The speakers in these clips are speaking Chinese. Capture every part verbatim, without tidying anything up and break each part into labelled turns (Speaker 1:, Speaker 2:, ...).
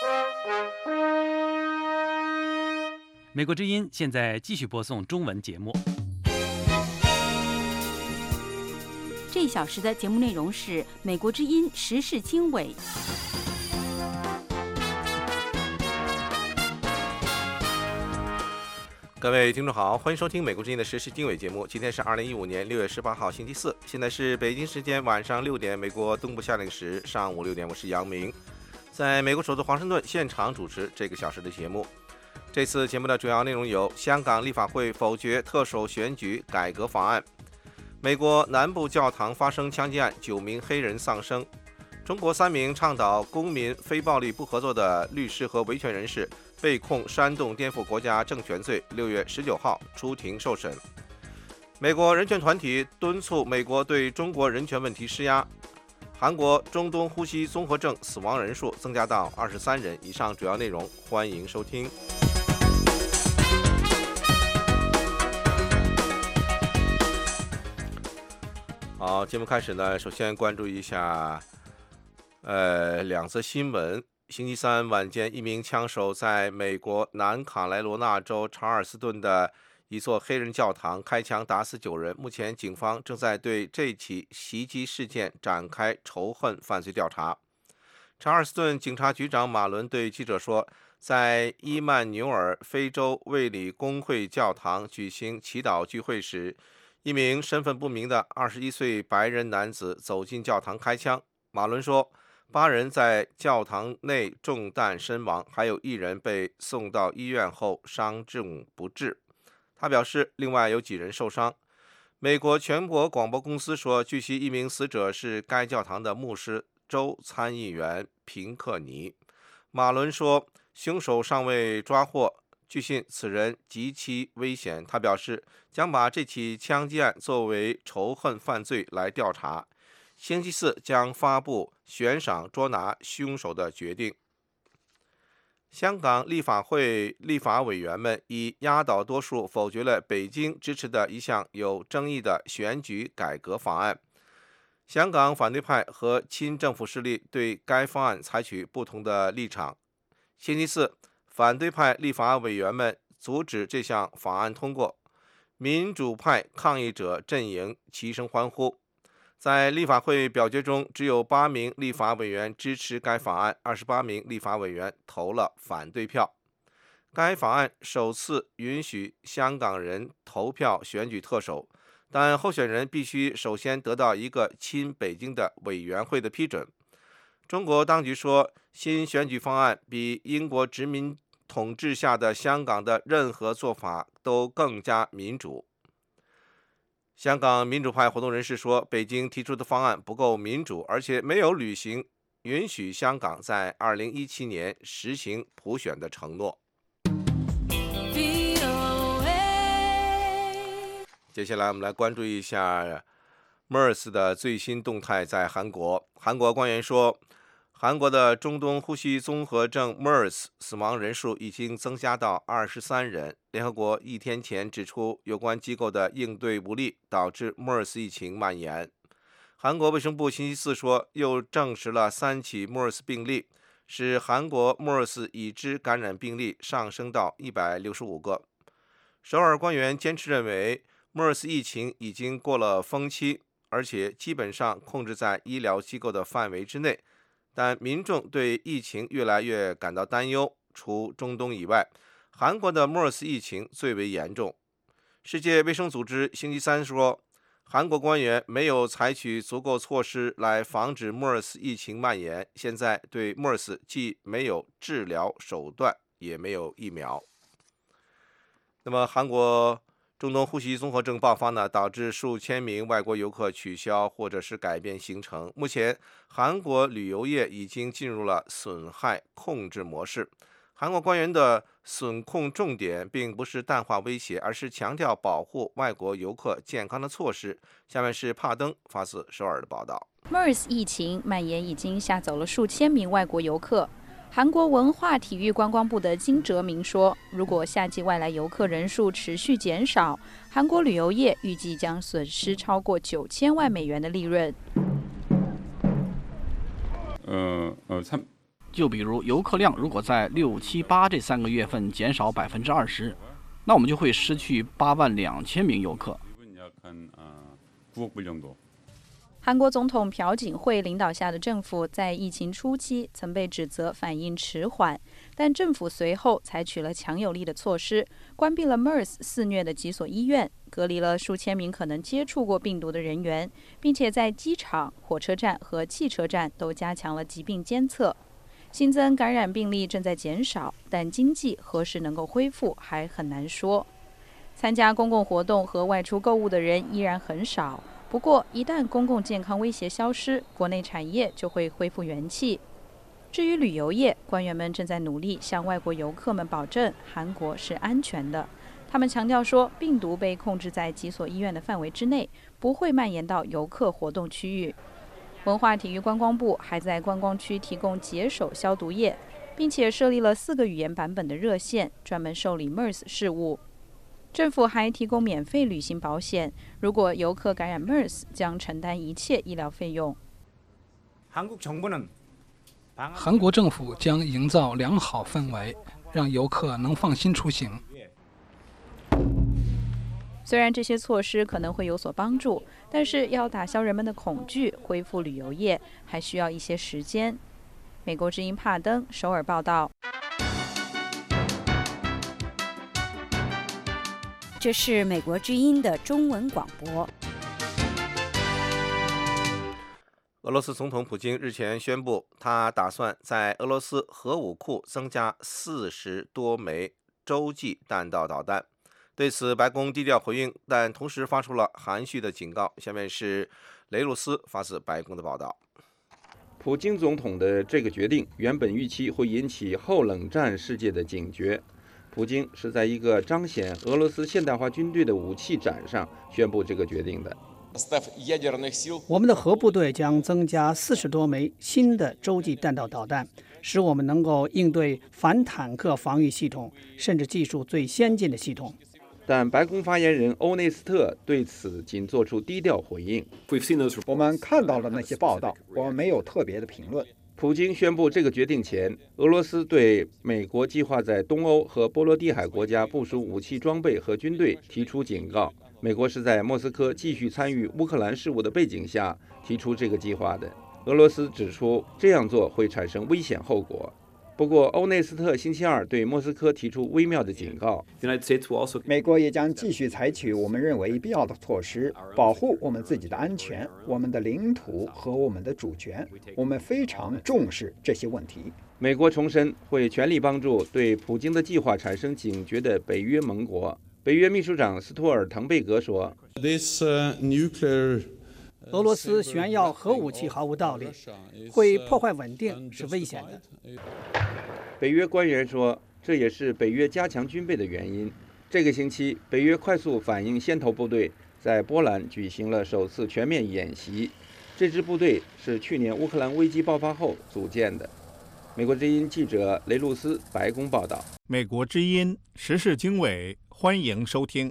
Speaker 1: 美国之音现在继续播送中文节目。
Speaker 2: 这一小时的节目内容是美国之音时事经纬。
Speaker 3: 各位听众好，欢迎收听美国之音的时事经纬节目。今天是二零一五年六月十八号星期四，现在是北京时间晚上六点，美国东部夏令时上午六点，我是杨明，在美国首都华盛顿现场主持这个小时的节目。这次节目的主要内容有：香港立法会否决特首选举改革法案；美国南部教堂发生枪击案，九名黑人丧生；中国三名倡导公民非暴力不合作的律师和维权人士被控煽动颠覆国家政权罪，六月十九号出庭受审；美国人权团体敦促美国对中国人权问题施压；韩国中东呼吸综合症死亡人数增加到二十三人。以上主要内容，欢迎收听。好，节目开始呢，首先关注一下，呃，两则新闻。星期三晚间，一名枪手在美国南卡罗来纳州查尔斯顿的一座黑人教堂开枪打死九人。目前，警方正在对这起袭击事件展开仇恨犯罪调查。查尔斯顿警察局长马伦对记者说，在伊曼纽尔非洲卫理公会教堂举行祈祷聚会时，一名身份不明的二十一岁白人男子走进教堂开枪。马伦说，八人在教堂内中弹身亡，还有一人被送到医院后伤重不治。他表示，另外有几人受伤。美国全国广播公司说，据悉一名死者是该教堂的牧师州参议员平克尼。马伦说，凶手尚未抓获，据信此人极其危险。他表示，将把这起枪击案作为仇恨犯罪来调查，星期四将发布悬赏捉拿凶手的决定。香港立法会立法委员们以压倒多数否决了北京支持的一项有争议的选举改革法案。香港反对派和亲政府势力对该方案采取不同的立场。星期四，反对派立法委员们阻止这项法案通过，民主派抗议者阵营齐声欢呼。在立法会表决中，只有八名立法委员支持该法案，二十八名立法委员投了反对票。该法案首次允许香港人投票选举特首，但候选人必须首先得到一个亲北京的委员会的批准。中国当局说，新选举方案比英国殖民统治下的香港的任何做法都更加民主。香港民主派活动人士说，北京提出的方案不够民主，而且没有履行允许香港在二零一七年实行普选的承诺。接下来我们来关注一下 MERS 的最新动态。在韩国，韩国官员说，韩国的中东呼吸综合症 MERS 死亡人数已经增加到二十三人。联合国一天前指出，有关机构的应对无力导致 MERS 疫情蔓延。韩国卫生部星期四说，又证实了三起 MERS 病例，使韩国 MERS 已知感染病例上升到一百六十五个。首尔官员坚持认为， MERS 疫情已经过了峰期，而且基本上控制在医疗机构的范围之内。但民众对疫情越来越感到担忧。除中东以外，韩国的 MERS 疫情最为严重。世界卫生组织星期三说，韩国官员没有采取足够措施来防止 MERS 疫情蔓延，现在对 MERS 既没有治疗手段，也没有疫苗。那么韩国中东呼吸综合症爆发呢，导致数千名外国游客取消或者是改变行程。目前，韩国旅游业已经进入了损害控制模式。韩国官员的损控重点并不是淡化威胁，而是强调保护外国游客健康的措施。下面是帕登发自首尔的报道。
Speaker 4: MERS 疫情蔓延已经吓走了数千名外国游客。韩国文化体育观光部的金哲明说，如果夏季外来游客人数持续减少，韩国旅游业预计将损失超过九千万美元的利润。
Speaker 5: 呃呃， 就比如游客量如果在六七八这三个月份减少百分之二十，那我们就会失去八万两千名游客。
Speaker 4: 韩国总统朴槿惠领导下的政府在疫情初期曾被指责反应迟缓，但政府随后采取了强有力的措施，关闭了 MERS 肆虐的几所医院，隔离了数千名可能接触过病毒的人员，并且在机场、火车站和汽车站都加强了疾病监测。新增感染病例正在减少，但经济何时能够恢复还很难说。参加公共活动和外出购物的人依然很少。不过，一旦公共健康威胁消失，国内产业就会恢复元气。至于旅游业，官员们正在努力向外国游客们保证韩国是安全的。他们强调说，病毒被控制在几所医院的范围之内，不会蔓延到游客活动区域。文化体育观光部还在观光区提供解手消毒液，并且设立了四个语言版本的热线，专门受理 MERS 事务。政府还提供免费旅行保险，如果游客感染 MERS， 将承担一切医疗费用。
Speaker 6: 韩国政府将营造良好氛围，让游客能放心出行。
Speaker 4: 虽然这些措施可能会有所帮助，但是要打消人们的恐惧，恢复旅游业，还需要一些时间。美国之音帕登首尔报道。
Speaker 2: 这是美国之音的中文广播。
Speaker 3: 俄罗斯总统普京日前宣布，他打算在俄罗斯核武库增加四十多枚洲际弹道导弹。对此，白宫低调回应，但同时发出了含蓄的警告。下面是雷鲁斯发自白宫的报道。
Speaker 7: 普京总统的这个决定原本预期会引起后冷战世界的警觉。普京是在一个彰显俄罗斯现代化军队的武器展上宣布这个决定的。
Speaker 8: 我们的核部队将增加四十多枚新的洲际弹道导弹，使我们能够应对反坦克防御系统，甚至技术最先进的系统。
Speaker 7: 但白宫发言人欧内斯特对此仅做出低调回应。
Speaker 9: 我们看到了那些报道，我们没有特别的评论。
Speaker 7: 普京宣布这个决定前，俄罗斯对美国计划在东欧和波罗的海国家部署武器装备和军队提出警告。美国是在莫斯科继续参与乌克兰事务的背景下提出这个计划的。俄罗斯指出，这样做会产生危险后果。不过，欧内斯特星期二对莫斯科提出微妙的警告。
Speaker 9: 美国也将继续采取我们认为必要的措施，保护我们自己的安全、我们的领土和我们的主权。我们非常重视这些问题。
Speaker 7: 美国重申会全力帮助对普京的计划产生警觉的北约盟国。北约秘书长斯托尔滕贝格说：“
Speaker 8: 俄罗斯炫耀核武器毫无道理，会破坏稳定，是危险的。”
Speaker 7: 北约官员说，这也是北约加强军备的原因。这个星期，北约快速反应先头部队在波兰举行了首次全面演习。这支部队是去年乌克兰危机爆发后组建的。美国之音记者雷路斯白宫报道。
Speaker 10: 美国之音时事经纬，欢迎收听。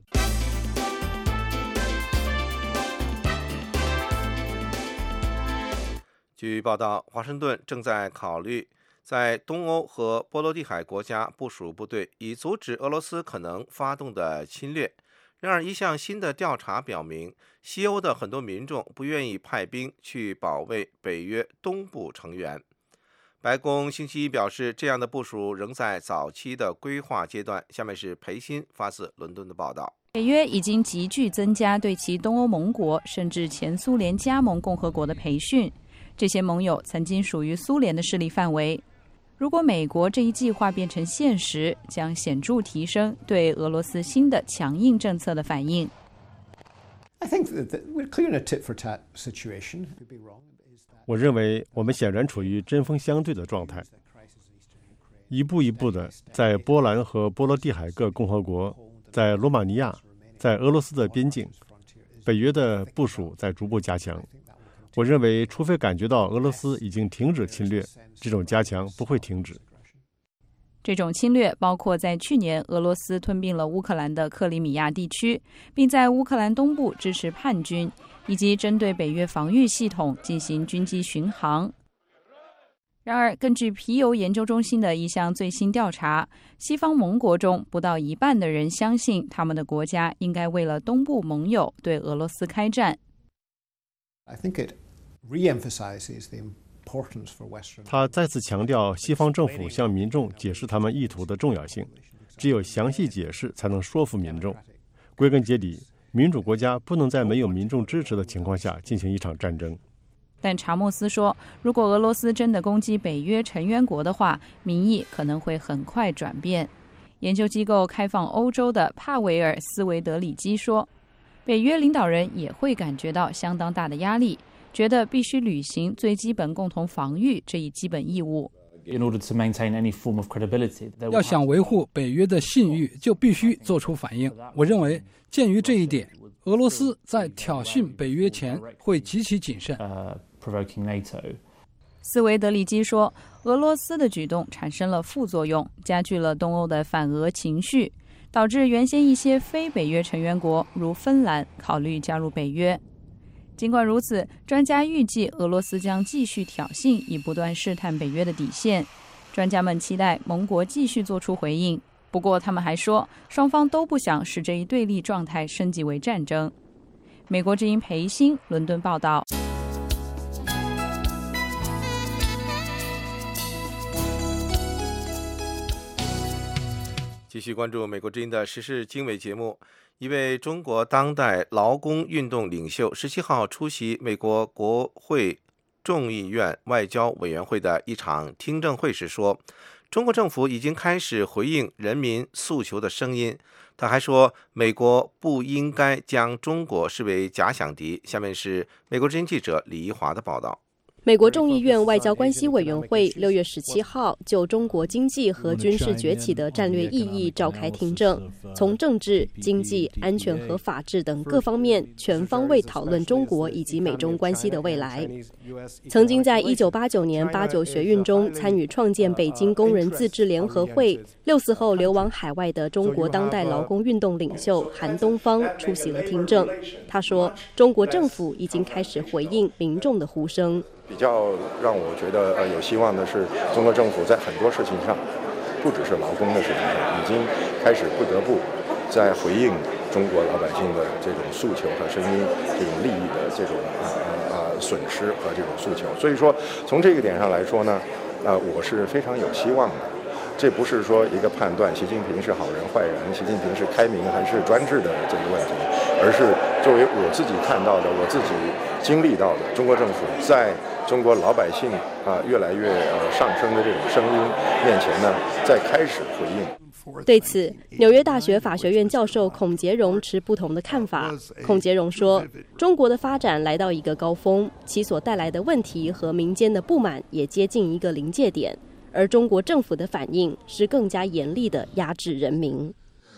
Speaker 3: 据报道，华盛顿正在考虑在东欧和波罗的海国家部署部队，以阻止俄罗斯可能发动的侵略。然而，一项新的调查表明，西欧的很多民众不愿意派兵去保卫北约东部成员。白宫星期一表示，这样的部署仍在早期的规划阶段。下面是裴鑫发自伦敦的报道。
Speaker 4: 北约已经急剧增加对其东欧盟国甚至前苏联加盟共和国的培训。这些盟友曾经属于苏联的势力范围。如果美国这一计划变成现实，将显著提升对俄罗斯新的强硬政策的反应。
Speaker 11: 我认为我们显然处于针锋相对的状态，一步一步的在波兰和波罗的海各共和国，在罗马尼亚，在俄罗斯的边境，北约的部署在逐步加强。我认为，除非感觉到俄罗斯已经停止侵略，这种加强不会停止。
Speaker 4: 这种侵略包括在去年俄罗斯吞并了乌克兰的克里米亚地区，并在乌克兰东部支持叛军，以及针对北约防御系统进行军机巡航。 然而，根据皮尤研究中心的一项最新调查，西方盟国中不到一半的人相信他们的国家应该为了东部盟友对俄罗斯开战。
Speaker 11: 他再次强调西方政府向民众解释他们意图的重要性，只有详细解释才能说服民众。归根结底，民主国家不能在没有民众支持的情况下进行一场战争。
Speaker 4: 但查莫斯说，如果俄罗斯真的攻击北约成员国的话，民意可能会很快转变。研究机构开放欧洲的帕维尔斯维德里基说，北约领导人也会感觉到相当大的压力，觉得必须履行最基本共同防御这一基本义务。
Speaker 6: 要想维护北约的信誉，就必须做出反应。我认为，鉴于这一点，俄罗斯在挑衅北约前会极其谨慎。
Speaker 4: 斯维德里基说，俄罗斯的举动产生了副作用，加剧了东欧的反俄情绪，导致原先一些非北约成员国，如芬兰，考虑加入北约。尽管如此，专家预计俄罗斯将继续挑衅，以不断试探北约的底线。专家们期待盟国继续做出回应。不过，他们还说，双方都不想使这一对立状态升级为战争。美国之音裴欣伦敦报道。
Speaker 3: 继续关注美国之音的时事经纬节目。一位中国当代劳工运动领袖十七号出席美国国会众议院外交委员会的一场听证会时说，中国政府已经开始回应人民诉求的声音。他还说，美国不应该将中国视为假想敌。下面是美国之音记者李怡华的报道。
Speaker 12: 美国众议院外交关系委员会六月十七号就中国经济和军事崛起的战略意义召开听证，从政治、经济、安全和法治等各方面全方位讨论中国以及美中关系的未来。曾经在一九八九年八九学运中参与创建北京工人自治联合会，六四后流亡海外的中国当代劳工运动领袖韩东方出席了听证。他说，中国政府已经开始回应民众的呼声。
Speaker 13: 比较让我觉得呃有希望的是，中国政府在很多事情上，不只是劳工的事情上，已经开始不得不在回应中国老百姓的这种诉求和声音，这种利益的这种呃呃损失和这种诉求。所以说，从这个点上来说呢，呃，我是非常有希望的。这不是说一个判断习近平是好人坏人，习近平是开明还是专制的这个问题，而是作为我自己看到的，我自己经历到的，中国政府在中国老百姓啊越来越呃上升的这种声音面前呢，在开始回应。
Speaker 12: 对此，纽约大学法学院教授孔杰荣持不同的看法。孔杰荣说，中国的发展来到一个高峰，其所带来的问题和民间的不满也接近一个临界点。而中国政府的反应是更加严厉地压制人民。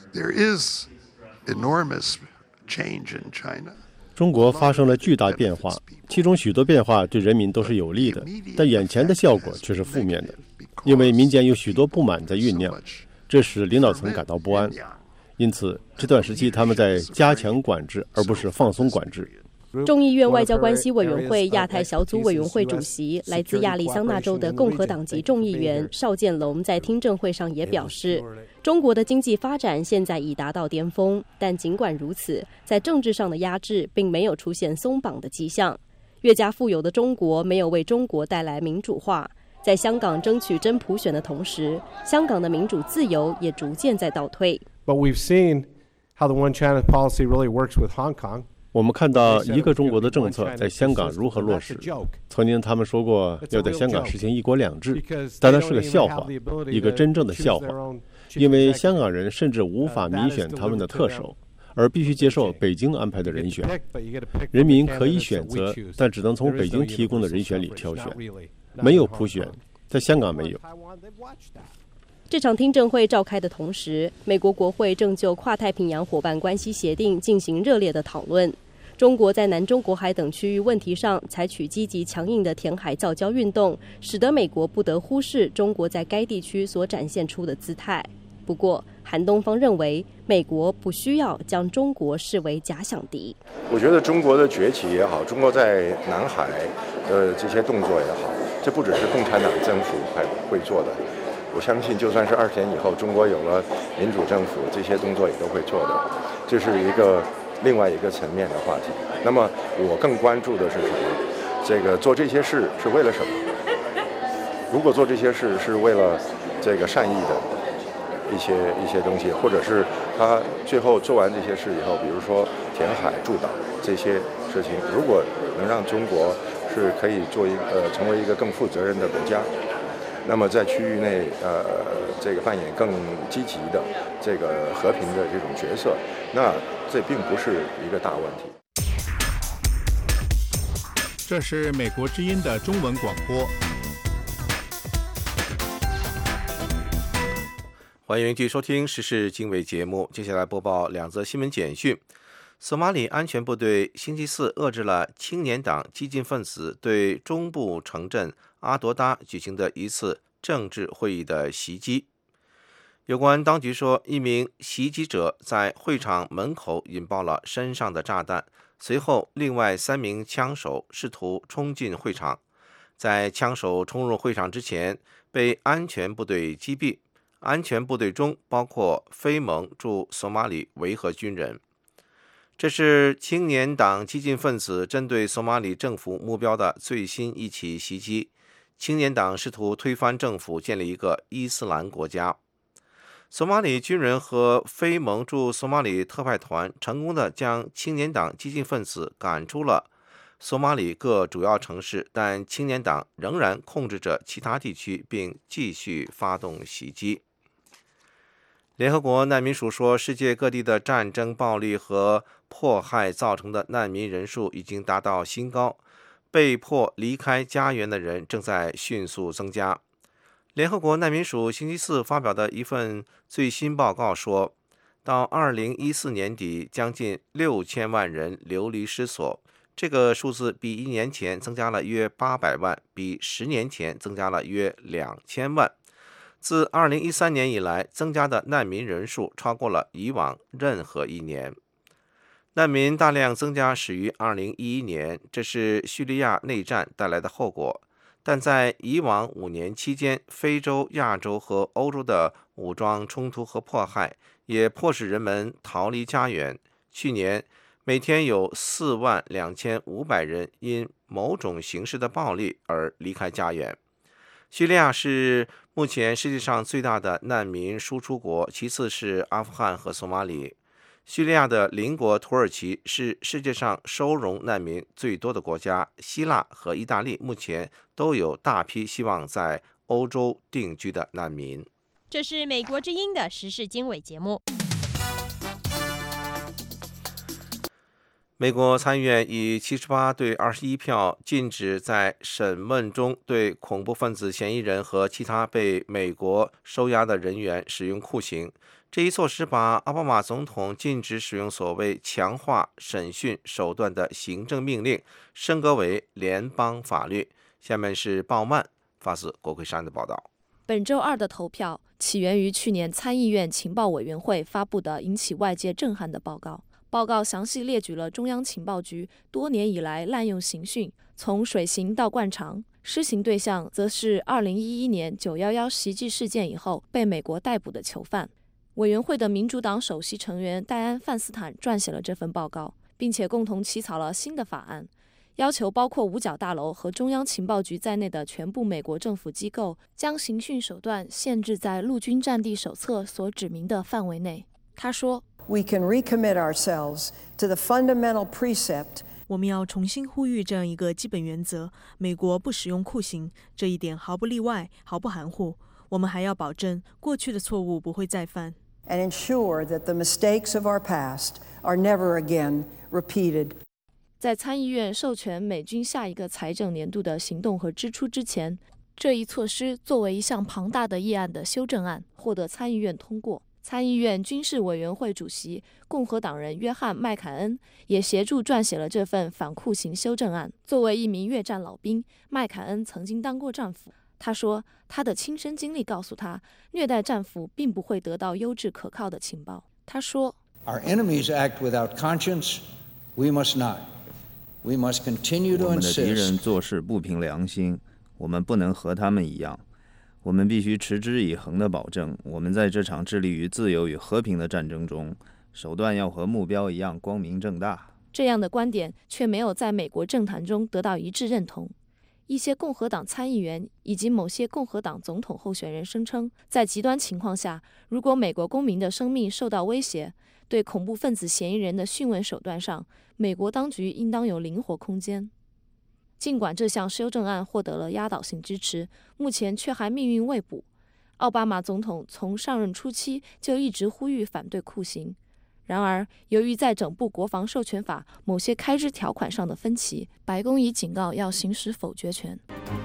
Speaker 11: 中国发生了巨大变化，其中许多变化对人民都是有利的，但眼前的效果却是负面的，因为民间有许多不满在酝酿，这使领导层感到不安。因此，这段时期他们在加强管制，而不是放松管制。
Speaker 12: 众议院外交关系委员会亚太小组委员会主席、来自亚利桑那州的共和党籍众议员邵建龙在听证会上也表示，中国的经济发展现在已达到巅峰，但尽管如此，在政治上的压制并没有出现松绑的迹象。越加富有的中国没有为中国带来民主化，在香港争取真普选的同时，香港的民主自由也逐渐在倒退。
Speaker 14: But we've seen how the One China policy really works with Hong Kong.
Speaker 11: 我们看到一个中国的政策在香港如何落实。曾经他们说过要在香港实行一国两制，但那是个笑话，一个真正的笑话，因为香港人甚至无法民选他们的特首，而必须接受北京安排的人选。人民可以选择，但只能从北京提供的人选里挑选，没有普选，在香港没有。
Speaker 12: 这场听证会召开的同时，美国国会正就跨太平洋伙伴关系协定进行热烈的讨论。中国在南中国海等区域问题上采取积极强硬的填海造礁运动，使得美国不得忽视中国在该地区所展现出的姿态。不过，韩东方认为，美国不需要将中国视为假想敌。
Speaker 13: 我觉得中国的崛起也好，中国在南海的这些动作也好， 这不只是共产党政府还会做的，我相信就算是二十年以后中国有了民主政府，这些动作也都会做的。这是一个另外一个层面的话题。那么我更关注的是什么？这个做这些事是为了什么？如果做这些事是为了这个善意的一些一些东西，或者是他最后做完这些事以后，比如说填海筑岛这些事情，如果能让中国是可以做一呃成为一个更负责任的国家，那么在区域内呃这个扮演更积极的这个和平的这种角色，那这并不是一个大问题。
Speaker 10: 这是美国之音的中文广播。
Speaker 3: 欢迎继续收听时事经纬节目，接下来播报两则新闻简讯。索马里安全部队星期四遏制了青年党激进分子对中部城镇阿多达举行的一次政治会议的袭击。有关当局说，一名袭击者在会场门口引爆了身上的炸弹，随后另外三名枪手试图冲进会场，在枪手冲入会场之前被安全部队击毙。安全部队中包括非盟驻索马里维和军人。这是青年党激进分子针对索马里政府目标的最新一起袭击。青年党试图推翻政府，建立一个伊斯兰国家。索马里军人和非盟驻索马里特派团成功地将青年党激进分子赶出了索马里各主要城市，但青年党仍然控制着其他地区，并继续发动袭击。联合国难民署说，世界各地的战争、暴力和迫害造成的难民人数已经达到新高，被迫离开家园的人正在迅速增加。联合国难民署星期四发表的一份最新报告说，到二零一四年底，将近六千万人流离失所，这个数字比一年前增加了约八百万，比十年前增加了约两千万。自二零一三年以来，增加的难民人数超过了以往任何一年。难民大量增加始于二零一一年，这是叙利亚内战带来的后果。但在以往五年期间，非洲、亚洲和欧洲的武装冲突和迫害也迫使人们逃离家园。去年，每天有四万两千五百人因某种形式的暴力而离开家园。叙利亚是目前世界上最大的难民输出国，其次是阿富汗和索马里。叙利亚的邻国土耳其是世界上收容难民最多的国家，希腊和意大利目前都有大批希望在欧洲定居的难民。
Speaker 15: 这是美国之音的时事经纬节目。
Speaker 3: 美国参议院以七十八对二十一票禁止在审问中对恐怖分子嫌疑人和其他被美国收押的人员使用酷刑。这一措施把奥巴马总统禁止使用所谓强化审讯手段的行政命令升格为联邦法律。下面是鲍曼发自国会山的报道。
Speaker 4: 本周二的投票起源于去年参议院情报委员会发布的引起外界震撼的报告。报告详细列举了中央情报局多年以来滥用刑讯，从水刑到灌肠，施行对象则是二零一一年九一一袭击事件以后被美国逮捕的囚犯。委员会的民主党首席成员戴安·范斯坦撰写了这份报告，并且共同起草了新的法案，要求包括五角大楼和中央情报局在内的全部美国政府机构将刑讯手段限制在陆军战地手册所指明的范围内。他说
Speaker 16: We can recommit ourselves to the fundamental precept.
Speaker 17: 我们要重新呼吁这样一个基本原则：美国不使用酷刑，这一点毫不例外，毫不含糊。我们还要保证过去的错误不会再犯。
Speaker 16: And ensure that the mistakes of our past are never again repeated.
Speaker 4: 在参议院授权美军下一个财政年度的行动和支出之前，这一措施作为一项庞大的议案的修正案获得参议院通过。参议院军事委员会主席共和党人约翰·麦凯恩也协助撰写了这份反酷刑修正案。作为一名越战老兵，麦凯恩曾经当过战俘。他说，他的亲身经历告诉他，虐待战俘并不会得到优质可靠的情报。他说
Speaker 18: Our enemies act without conscience. We must not. We must continue to insist.
Speaker 19: 我们的敌人做事不凭良心， 我们不能和他们一样，我们必须持之以恒地保证，我们在这场致力于自由与和平的战争中，手段要和目标一样光明正大。
Speaker 20: 这样的观点却没有在美国政坛中得到一致认同。一些共和党参议员以及某些共和党总统候选人声称，在极端情况下，如果美国公民的生命受到威胁，对恐怖分子嫌疑人的讯问手段上，美国当局应当有灵活空间。尽管这项修正案获得了压倒性支持，目前却还命运未卜。奥巴马总统从上任初期就一直呼吁反对酷刑。然而，由于在整部国防授权法某些开支条款上的分歧，白宫已警告要行使否决权。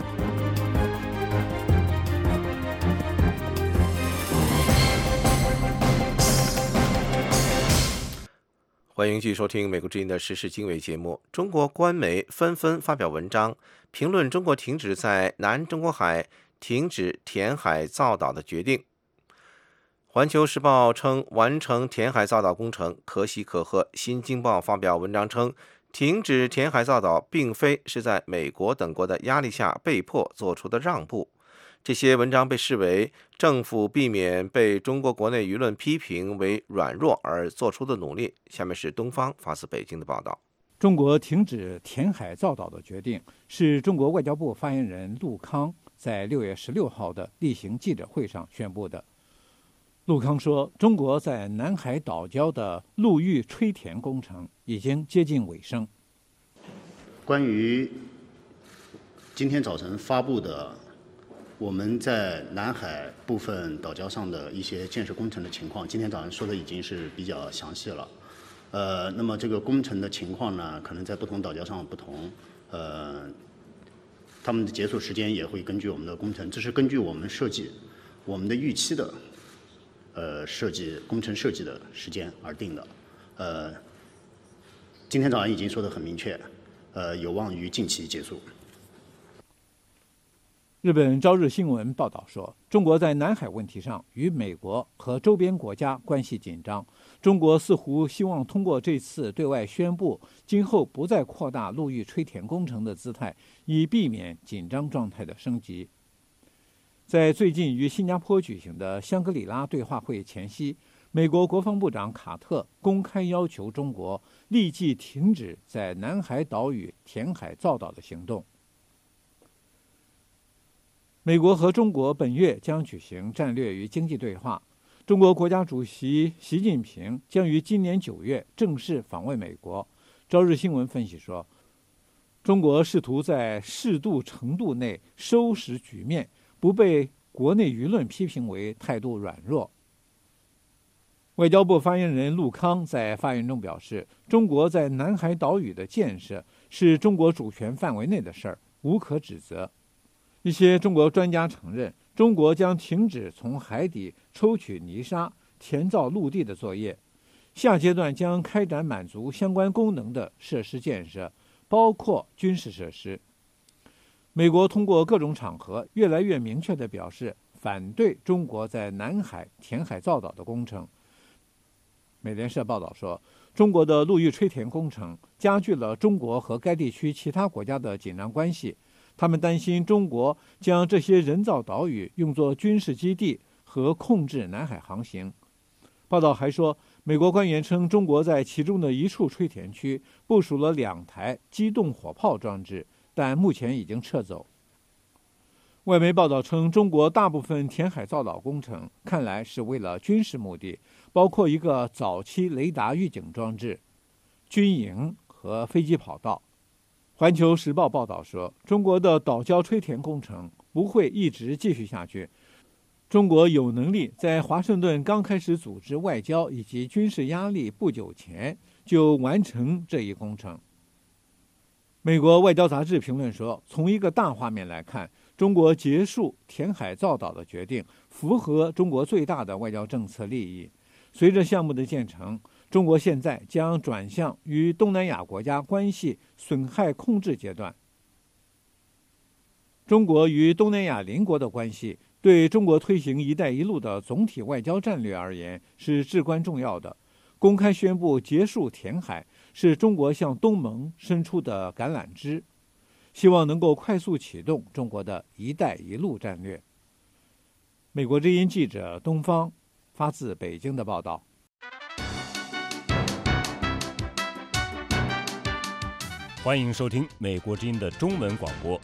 Speaker 3: 欢迎继续收听美国之音的时事经纬节目。中国官媒纷纷发表文章，评论中国停止在南中国海停止填海造岛的决定。环球时报称，完成填海造岛工程可喜可贺。新京报发表文章称，停止填海造岛并非是在美国等国的压力下被迫做出的让步。这些文章被视为政府避免被中国国内舆论批评为软弱而做出的努力。下面是东方发自北京的报道。
Speaker 21: 中国停止填海造岛的决定是中国外交部发言人陆康在六月十六号的例行记者会上宣布的。陆康说，中国在南海岛礁的陆域吹填工程已经接近尾声。
Speaker 22: 关于今天早晨发布的我们在南海部分岛礁上的一些建设工程的情况，今天早上说的已经是比较详细了。呃，那么这个工程的情况呢，可能在不同岛礁上不同，呃，他们的结束时间也会根据我们的工程，这是根据我们设计、我们的预期的。呃，设计工程设计的时间而定的，呃，今天早上已经说得很明确，呃，有望于近期结束。
Speaker 21: 日本朝日新闻报道说，中国在南海问题上与美国和周边国家关系紧张，中国似乎希望通过这次对外宣布，今后不再扩大陆域吹填工程的姿态，以避免紧张状态的升级。在最近于新加坡举行的香格里拉对话会前夕，美国国防部长卡特公开要求中国立即停止在南海岛屿填海造岛的行动。美国和中国本月将举行战略与经济对话，中国国家主席习近平将于今年九月正式访问美国。朝日新闻分析说，中国试图在适度程度内收拾局面，不被国内舆论批评为态度软弱。外交部发言人陆康在发言中表示，中国在南海岛屿的建设是中国主权范围内的事儿，无可指责。一些中国专家承认，中国将停止从海底抽取泥沙、填造陆地的作业，下阶段将开展满足相关功能的设施建设，包括军事设施。美国通过各种场合越来越明确地表示反对中国在南海填海造岛的工程。美联社报道说，中国的陆域吹填工程加剧了中国和该地区其他国家的紧张关系，他们担心中国将这些人造岛屿用作军事基地和控制南海航行。报道还说，美国官员称，中国在其中的一处吹填区部署了两台机动火炮装置，但目前已经撤走。外媒报道称，中国大部分填海造岛工程看来是为了军事目的，包括一个早期雷达预警装置、军营和飞机跑道。环球时报报道说，中国的岛礁吹填工程不会一直继续下去，中国有能力在华盛顿刚开始组织外交以及军事压力不久前就完成这一工程。美国外交杂志评论说，从一个大画面来看，中国结束填海造岛的决定符合中国最大的外交政策利益。随着项目的建成，中国现在将转向与东南亚国家关系损害控制阶段。中国与东南亚邻国的关系对中国推行“一带一路”的总体外交战略而言是至关重要的。公开宣布结束填海，是中国向东盟伸出的橄榄枝。 希望能够快速启动中国的一带一路战略。美国之音记者东方发自北京的报道。
Speaker 1: 欢迎收听美国之音的中文广播。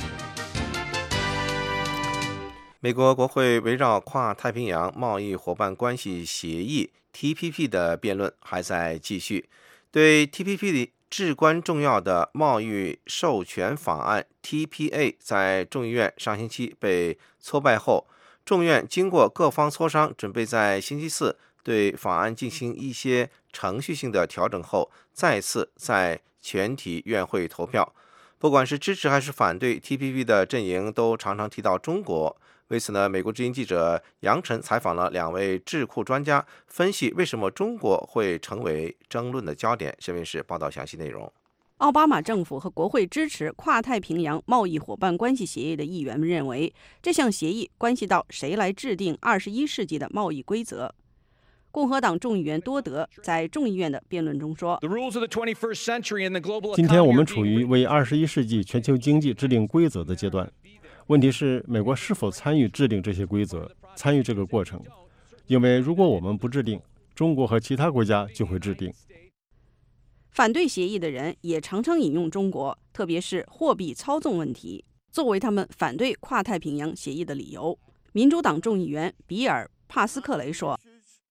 Speaker 3: 美国国会围绕跨太平洋贸易伙伴关系协议 T P P 的辩论还在继续。对 T P P 至关重要的贸易授权法案 T P A 在众议院上星期被挫败后，众院经过各方磋商，准备在星期四对法案进行一些程序性的调整后，再次在全体院会投票。不管是支持还是反对 T P P 的阵营都常常提到中国。为此呢，美国之音记者杨晨采访了两位智库专家，分析为什么中国会成为争论的焦点。下面是报道详细内容。
Speaker 5: 奥巴马政府和国会支持跨太平洋贸易伙伴关系协议的议员们认为，这项协议关系到谁来制定二十一世纪的贸易规则。共和党众议员多德在众议院的辩论中说，
Speaker 11: 今天我们处于为二十一世纪全球经济制定规则的阶段。问题是，美国是否参与制定这些规则，参与这个过程？因为如果我们不制定，中国和其他国家就会制定。
Speaker 5: 反对协议的人也常常引用中国，特别是货币操纵问题，作为他们反对跨太平洋协议的理由。民主党众议员比尔·帕斯克雷说，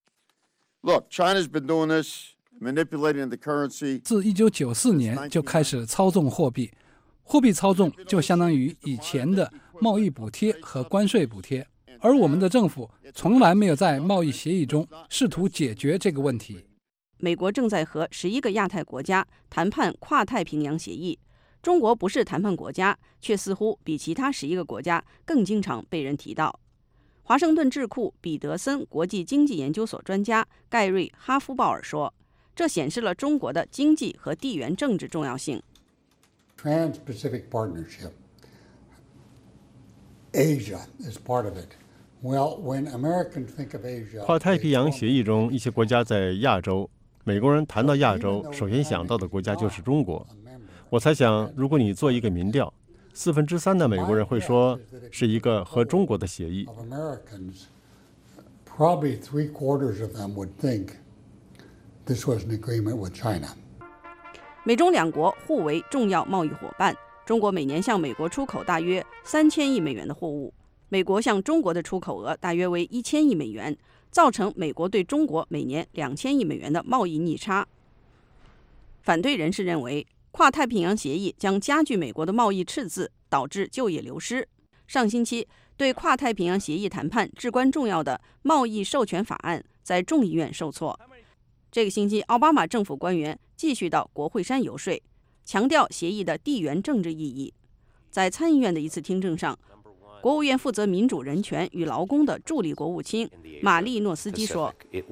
Speaker 6: 自一九九四年就开始操纵货币，货币操纵就相当于以前的贸易补贴和关税补贴，而我们的政府从来没有在贸易协议中试图解决这个问题。
Speaker 5: 美国正在和十一个亚太国家谈判跨太平洋协议，中国不是谈判国家，却似乎比其他十一个国家更经常被人提到。华盛顿智库彼得森国际经济研究所专家盖瑞·哈夫鲍尔说，这显示了中国的经济和地缘政治重要性。
Speaker 23: Trans-Pacific Partnership, Asia is part of it. Well, when Americans think of Asia,
Speaker 11: 跨太平洋协议中，一些国家在亚洲。美国人谈到亚洲，首先想到的国家就是中国。我猜想，如果你做一个民调，四分之三的美国人会说是一个和中国的协议。
Speaker 23: Probably three quarters of them would think this was an agreement with China.
Speaker 5: 美中两国互为重要贸易伙伴，中国每年向美国出口大约三千亿美元的货物，美国向中国的出口额大约为一千亿美元，造成美国对中国每年两千亿美元的贸易逆差。反对人士认为，跨太平洋协议将加剧美国的贸易赤字，导致就业流失。上星期，对跨太平洋协议谈判至关重要的贸易授权法案在众议院受挫。这个星期，奥巴马政府官员继续到国会山游说，强调协议的地缘政治意义。在参议院的一次听证上，国务院负责民主、人权与劳工的助理国务卿玛丽诺斯基说，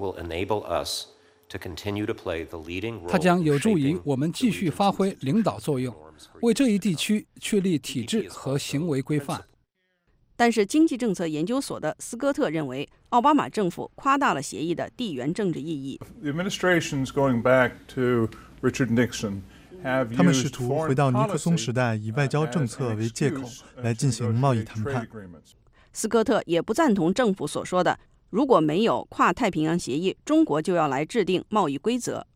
Speaker 6: 它将有助于我们继续发挥领导作用，为这一地区确立体制和行为规范。
Speaker 5: 但是，经济政策研究所的斯科特认为，奥巴马政府夸大了协议的地缘政治意义。
Speaker 24: 他们试图回到尼克松时代，以外交政策为借口来进行贸易谈判。
Speaker 5: 斯科特也不赞同政府所说的，如果没有跨太平洋协议，中国就要来制定贸易规则。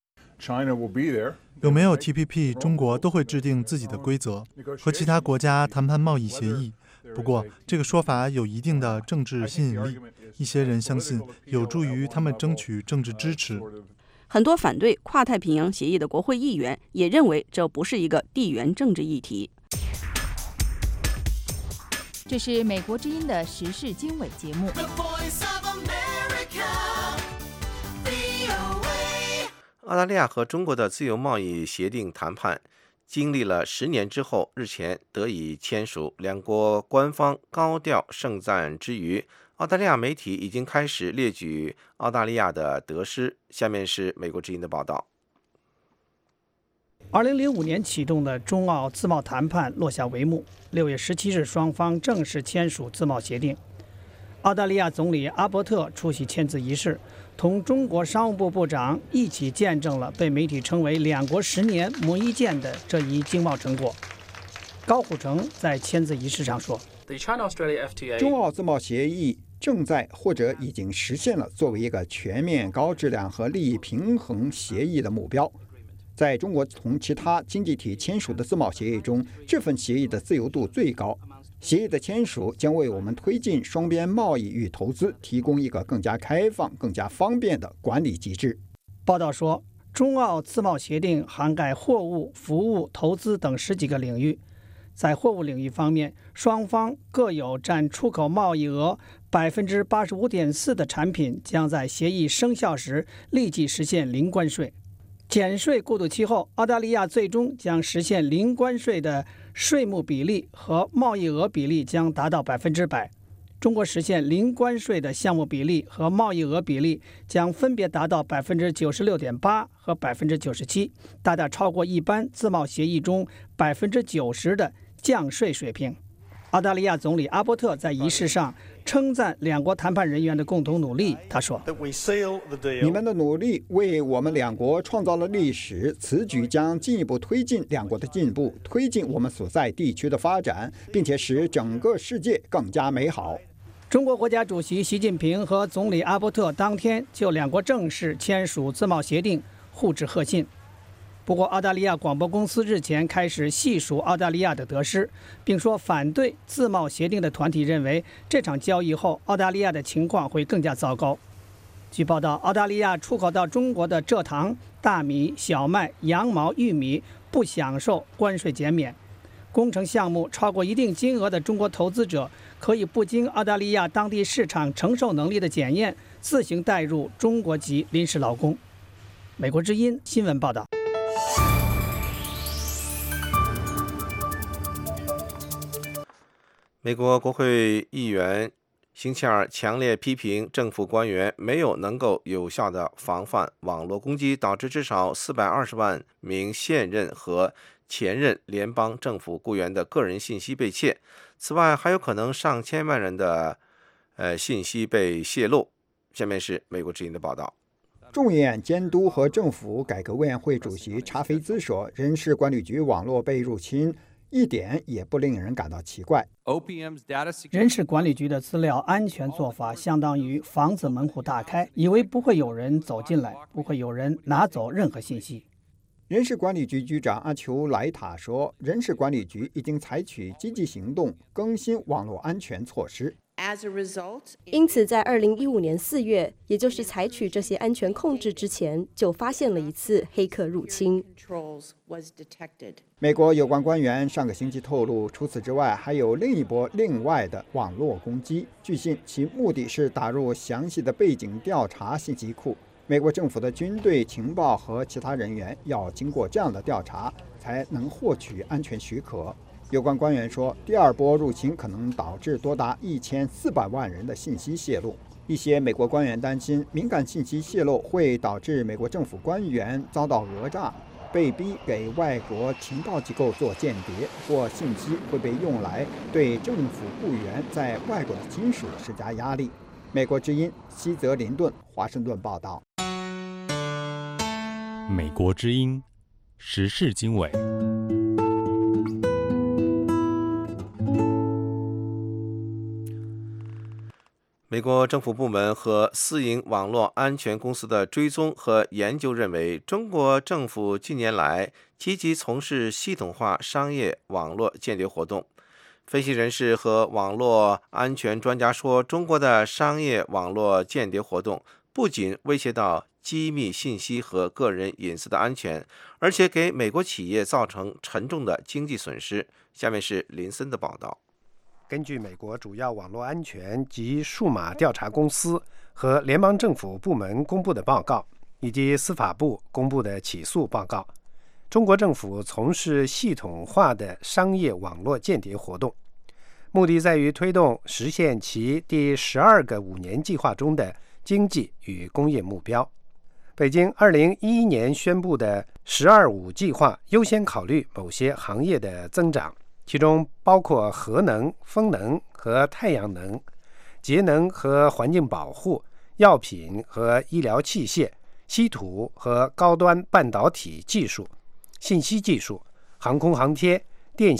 Speaker 24: 有没有 T P P， 中国都会制定自己的规则，和其他国家谈判贸易协议。不过，这个说法有一定的政治吸引力，一些人相信有助于他们争取政治支持。
Speaker 5: 很多反对跨太平洋协议的国会议员也认为这不是一个地缘政治议题。
Speaker 2: 这是美国之音的时事经纬节目。
Speaker 3: 澳大利亚和中国的自由贸易协定谈判经历了十年之后，日前得以签署。两国官方高调盛赞之余，澳大利亚媒体已经开始列举澳大利亚的得失。下面是美国之音的报道。
Speaker 8: 二零零五年启动的中澳自贸谈判落下帷幕。六月十七日，双方正式签署自贸协定。澳大利亚总理阿伯特出席签字仪式，同中国商务部部长一起见证了被媒体称为“两国十年磨一剑”的这一经贸成果。 高虎城在签字仪式上说：“
Speaker 7: 中澳自贸协议正在或者已经实现了作为一个全面、高质量和利益平衡协议的目标。在中国同其他经济体签署的自贸协议中，这份协议的自由度最高。协议的签署将为我们推进双边贸易与投资提供一个更加开放、更加方便的管理机制。”
Speaker 8: 报道说，中澳自贸协定涵盖货物、服务、投资等十几个领域。在货物领域方面，双方各有占出口贸易额百分之八十五点四的产品将在协议生效时立即实现零关税。减税过渡期后，澳大利亚最终将实现零关税的税目比例和贸易额比例将达到百分之百。中国实现零关税的项目比例和贸易额比例将分别达到百分之九十六点八和百分之九十七，大大超过一般自贸协议中百分之九十的降税水平。澳大利亚总理阿伯特在仪式上称赞两国谈判人员的共同努力。他说：“
Speaker 7: 你们的努力为我们两国创造了历史，此举将进一步推进两国的进步，推进我们所在地区的发展，并且使整个世界更加美好。”
Speaker 8: 中国国家主席习近平和总理阿伯特当天就两国正式签署自贸协定互致贺信。不过，澳大利亚广播公司日前开始细数澳大利亚的得失，并说反对自贸协定的团体认为，这场交易后澳大利亚的情况会更加糟糕。据报道，澳大利亚出口到中国的蔗糖、大米、小麦、羊毛、玉米不享受关税减免。工程项目超过一定金额的中国投资者可以不经澳大利亚当地市场承受能力的检验，自行带入中国籍临时劳工。美国之音新闻报道。
Speaker 3: 美国国会议员星期二强烈批评政府官员没有能够有效地防范网络攻击，导致至少四百二十万名现任和前任联邦政府雇员的个人信息被窃。此外，还有可能上千万人的呃信息被泄露。下面是美国之音的报道。
Speaker 7: 众议院监督和政府改革委员会主席查菲兹说，人事管理局网络被入侵一点也不令人感到奇怪。
Speaker 8: 人事管理局的资料安全做法相当于房子门户大开，以为不会有人走进来，不会有人拿走任何信息。
Speaker 7: 人事管理局局长阿丘莱塔说，人事管理局已经采取积极行动，更新网络安全措施。
Speaker 9: 因此，在二零一五年四月，也就是采取这些安全控制之前，就发现了一次黑客入侵。
Speaker 7: 美国有关官员上个星期透露，除此之外，还有另一波另外的网络攻击。据信，其目的是打入详细的背景调查信息库。美国政府的军队、情报和其他人员要经过这样的调查，才能获取安全许可。有关官员说，第二波入侵可能导致多达一千四百万人的信息泄露。一些美国官员担心，敏感信息泄露会导致美国政府官员遭到讹诈，被逼给外国情报机构做间谍，或信息会被用来对政府雇员在外国的亲属施加压力。美国之音西泽林顿华盛顿报道。
Speaker 1: 美国之音时事经纬。
Speaker 3: 美国政府部门和私营网络安全公司的追踪和研究认为，中国政府近年来积极从事系统化商业网络间谍活动。分析人士和网络安全专家说，中国的商业网络间谍活动不仅威胁到机密信息和个人隐私的安全，而且给美国企业造成沉重的经济损失。下面是林森的报道。
Speaker 12: 根据美国主要网络安全及数码调查公司和联邦政府部门公布的报告，以及司法部公布的起诉报告，中国政府从事系统化的商业网络间谍活动，目的在于推动实现其第十二个五年计划中的经济与工业目标。北京二零一一年宣布的“十二五”计划优先考虑某些行业的增长，其中包括核能、风能和太阳能、节能和环境保护、药品和医疗器械、稀土和高端半导体技术、信息技术、航空航天、电信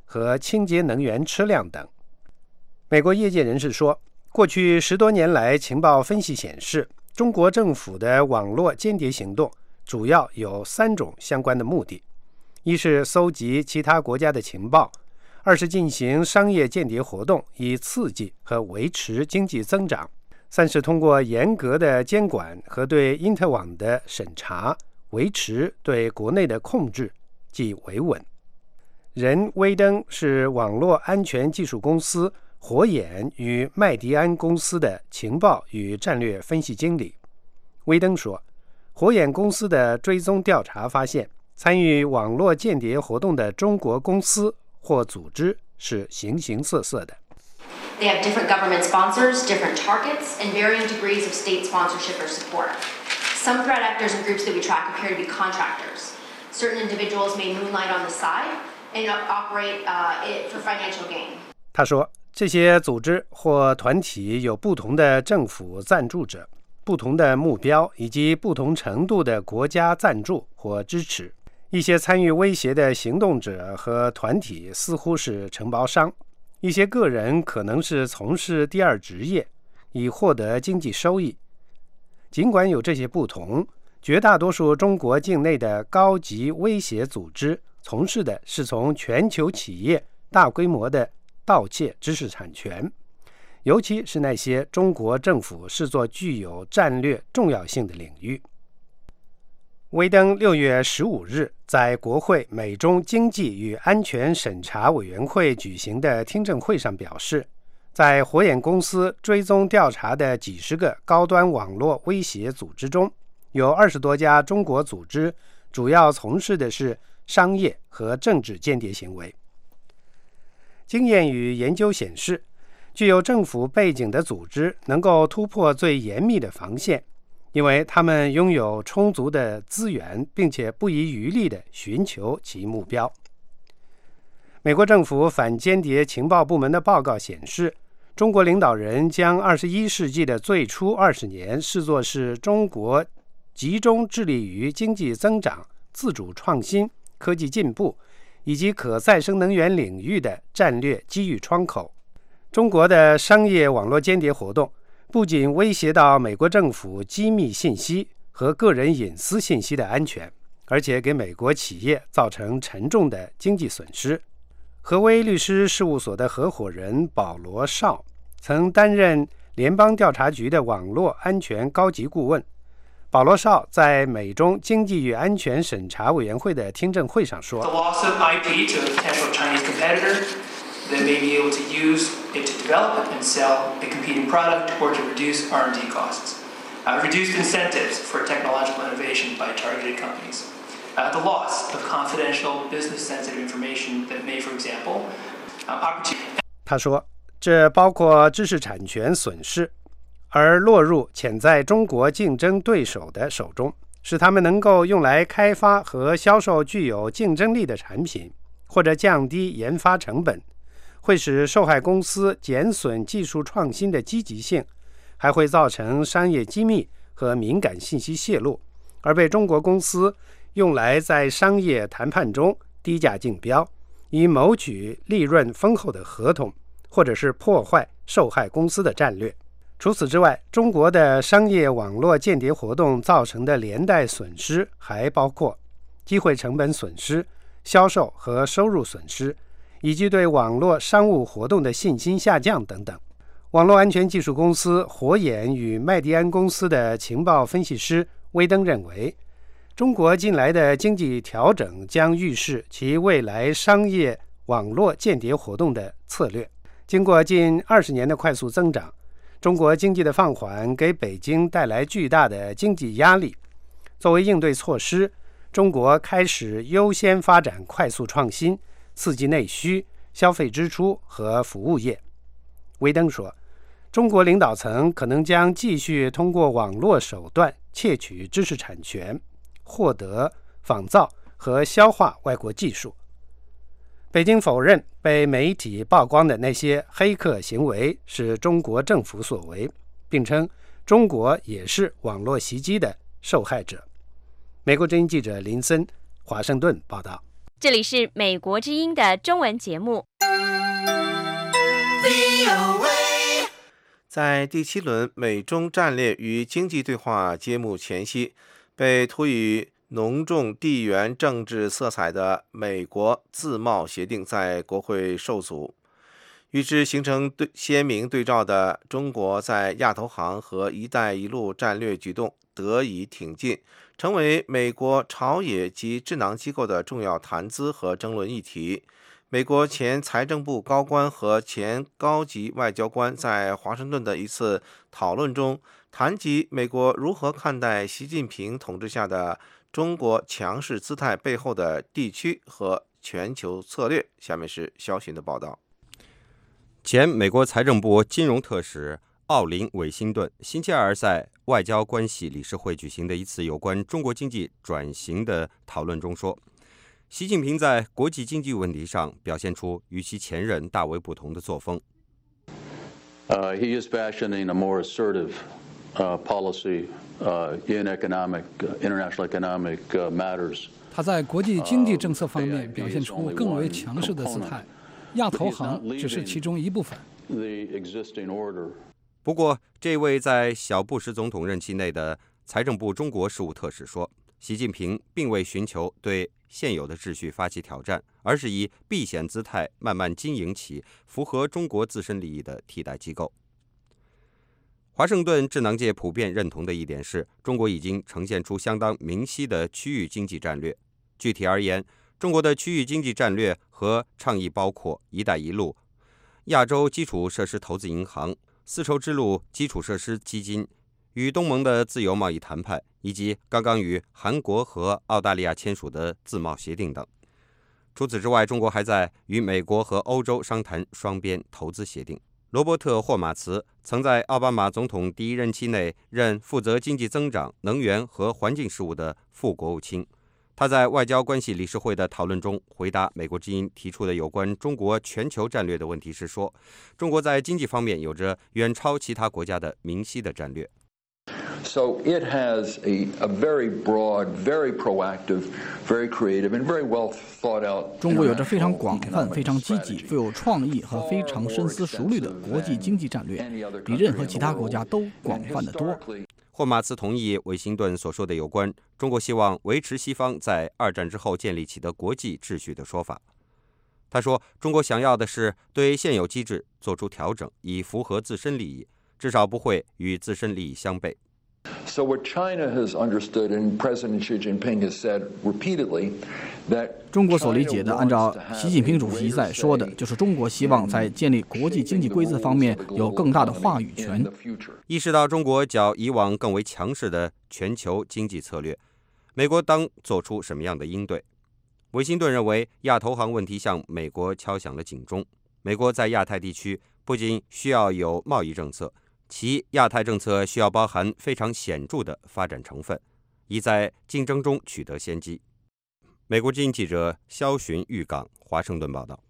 Speaker 12: 和清洁能源车辆等。美国业界人士说，过去十多年来，情报分析显示，中国政府的网络间谍行动主要有三种相关的目的：一是搜集其他国家的情报，二是进行商业间谍活动，以刺激和维持经济增长；三是通过严格的监管和对因特网的审查，维持对国内的控制，即维稳。任威登是网络安全技术公司火眼与麦迪安公司的情报与战略分析经理。威登说，火眼公司的追踪调查发现，参与网络间谍活动的中国公司或组织是形形色色的。
Speaker 10: They have different government sponsors, different targets, and varying degrees of state sponsorship or support. Some threat actors and groups that we track appear to be contractors. Certain individuals may moonlight on the side and operate uh, it for financial gain.
Speaker 12: 他说，这些组织或团体有不同的政府赞助者、不同的目标以及不同程度的国家赞助或支持。一些参与威胁的行动者和团体似乎是承包商，一些个人可能是从事第二职业，以获得经济收益。尽管有这些不同，绝大多数中国境内的高级威胁组织从事的是从全球企业大规模的盗窃知识产权，尤其是那些中国政府视作具有战略重要性的领域。威登六月十五日在国会美中经济与安全审查委员会举行的听证会上表示，在火眼公司追踪调查的几十个高端网络威胁组织中，有二十多家中国组织主要从事的是商业和政治间谍行为。经验与研究显示，具有政府背景的组织能够突破最严密的防线，因为他们拥有充足的资源，并且不遗余力地寻求其目标。美国政府反间谍情报部门的报告显示，中国领导人将二十一世纪的最初二十年视作是中国集中致力于经济增长、自主创新、科技进步以及可再生能源领域的战略机遇窗口。中国的商业网络间谍活动不仅威胁到美国政府机密信息和个人隐私信息的安全，而且给美国企业造成沉重的经济损失。和威律师事务所的合伙人保罗·绍曾担任联邦调查局的网络安全高级顾问。保罗·绍在美中经济与安全审查委员会的听证会上说，
Speaker 13: The loss of I P to a potential Chinese competitor that may be able to use it to develop and sell a competing product or to reduce R and D costs. Uh, reduced incentives for technological innovation by targeted companies. Uh, the loss of confidential business-sensitive information that may, for example, uh, opportunity.
Speaker 12: 他说，这包括知识产权损失，而落入潜在中国竞争对手的手中，使他们能够用来开发和销售具有竞争力的产品，或者降低研发成本，会使受害公司减损技术创新的积极性，还会造成商业机密和敏感信息泄露，而被中国公司用来在商业谈判中低价竞标，以谋取利润丰厚的合同，或者是破坏受害公司的战略。除此之外，中国的商业网络间谍活动造成的连带损失还包括机会成本损失、销售和收入损失，以及对网络商务活动的信心下降等等。网络安全技术公司火眼与麦迪安公司的情报分析师威登认为，中国近来的经济调整将预示其未来商业网络间谍活动的策略。经过近二十年的快速增长，中国经济的放缓给北京带来巨大的经济压力。作为应对措施，中国开始优先发展快速创新，刺激内需、消费支出和服务业。威登说，中国领导层可能将继续通过网络手段窃取知识产权，获得、仿造和消化外国技术。北京否认被媒体曝光的那些黑客行为是中国政府所为，并称中国也是网络袭击的受害者。美国之音记者林森华盛顿报道。
Speaker 14: 这里是美国之音的中文节目。
Speaker 3: 在第七轮美中战略与经济对话揭幕前夕，被涂以浓重地缘政治色彩的美国自贸协定在国会受阻。与之形成对鲜明对照的中国在亚投行和一带一路战略举动得以挺进，成为美国朝野及智囊机构的重要谈资和争论议题。美国前财政部高官和前高级外交官在华盛顿的一次讨论中，谈及美国如何看待习近平统治下的中国强势姿态背后的地区和全球策略。下面是肖巡的报道。
Speaker 15: 前美国财政部金融特使奥林·韦辛顿星期二在外交关系理事会举行的一次有关中国经济转型的讨论中说，习近平在国际经济问题上表现出与其前任大为不同的作风。
Speaker 16: Uh, he is fashioning a more assertive uh, policy uh, in economic, uh, international economic uh, matters.
Speaker 6: 他在国际经济政策方面表现出更为强势的姿态，亚投行只是其中一部分。
Speaker 15: 不过，这位在小布什总统任期内的财政部中国事务特使说，习近平并未寻求对现有的秩序发起挑战，而是以避险姿态慢慢经营起符合中国自身利益的替代机构。华盛顿智囊界普遍认同的一点是，中国已经呈现出相当明晰的区域经济战略。具体而言，中国的区域经济战略和倡议包括“一带一路”、亚洲基础设施投资银行、丝绸之路基础设施基金、与东盟的自由贸易谈判，以及刚刚与韩国和澳大利亚签署的自贸协定等。除此之外，中国还在与美国和欧洲商谈双边投资协定。罗伯特·霍马茨曾在奥巴马总统第一任期内任负责经济增长、能源和环境事务的副国务卿。他在外交关系理事会的讨论中回答美国之音提出的有关中国全球战略的问题时说，中国在经济方面有着远超其他国家的明晰的战略。
Speaker 16: So it has a, a very broad, very proactive, very creative, and very well thought out.
Speaker 17: 中国有着非常广泛、非常积极、富有创意和非常深思熟虑的国际经济战略，比任何其他国家都广泛得多。
Speaker 15: 霍马茨同意韦辛顿所说的有关中国希望维持西方在二战之后建立起的国际秩序的说法。他说，中国想要的是对现有机制做出调整，以符合自身利益，至少不会与自身利益相悖。
Speaker 16: So what China has understood, and President Xi Jinping has said repeatedly, that
Speaker 17: 中国所理解的，按照习近平主席在说的，就是中国希望在建立国际经济规则方面有更大的话语权。
Speaker 15: 意识到中国较以往更为强势的全球经济策略，美国当做出什么样的应对？韦辛顿认为，亚投行问题向美国敲响了警钟。美国在亚太地区不仅需要有贸易政策，其亚太政策需要包含非常显著的发展成分，以在竞争中取得先机。美国之音记者肖巡豫港华盛顿报道。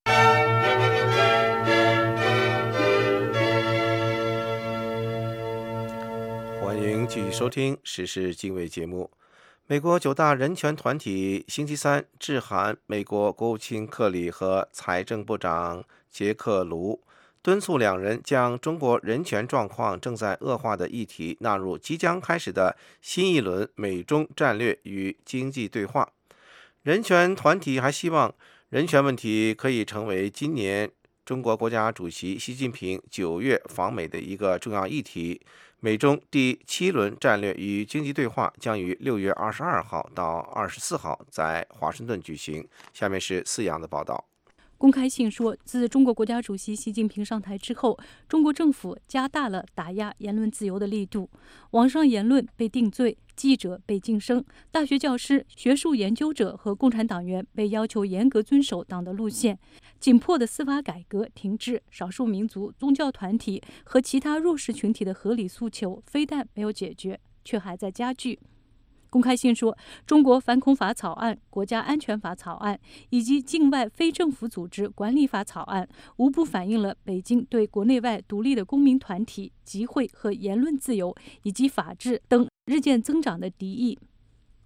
Speaker 3: 欢迎继续收听时事经纬节目。美国九大人权团体星期三致函美国国务卿克里和财政部长杰克卢，敦促两人将中国人权状况正在恶化的议题纳入即将开始的新一轮美中战略与经济对话。人权团体还希望人权问题可以成为今年中国国家主席习近平九月访美的一个重要议题。美中第七轮战略与经济对话将于六月二十二号到二十四号在华盛顿举行。下面是四阳的报道。
Speaker 25: 公开信说，自中国国家主席习近平上台之后，中国政府加大了打压言论自由的力度，网上言论被定罪，记者被晋升，大学教师、学术研究者和共产党员被要求严格遵守党的路线，紧迫的司法改革停滞，少数民族、宗教团体和其他弱势群体的合理诉求非但没有解决，却还在加剧。公开信说，中国反恐法草案、国家安全法草案以及境外非政府组织管理法草案，无不反映了北京对国内外独立的公民团体、集会和言论自由以及法治等日渐增长的敌意。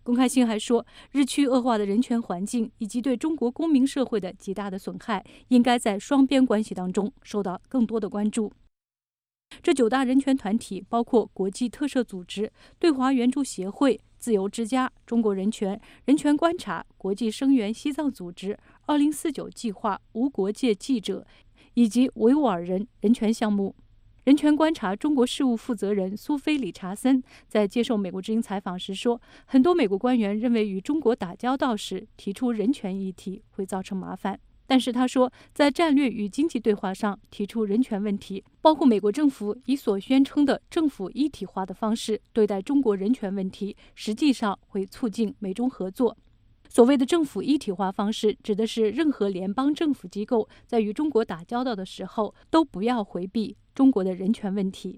Speaker 25: 公开信还说，日趋恶化的人权环境以及对中国公民社会的极大的损害，应该在双边关系当中受到更多的关注。这九大人权团体包括国际特赦组织、对华援助协会、自由之家、中国人权、人权观察、国际声援西藏组织、二零四九计划、无国界记者以及维吾尔人人权项目。人权观察中国事务负责人苏菲·理查森在接受美国之音采访时说，很多美国官员认为与中国打交道时提出人权议题会造成麻烦，但是他说，在战略与经济对话上提出人权问题，包括美国政府以所宣称的政府一体化的方式对待中国人权问题，实际上会促进美中合作。所谓的政府一体化方式，指的是任何联邦政府机构在与中国打交道的时候，都不要回避中国的人权问题。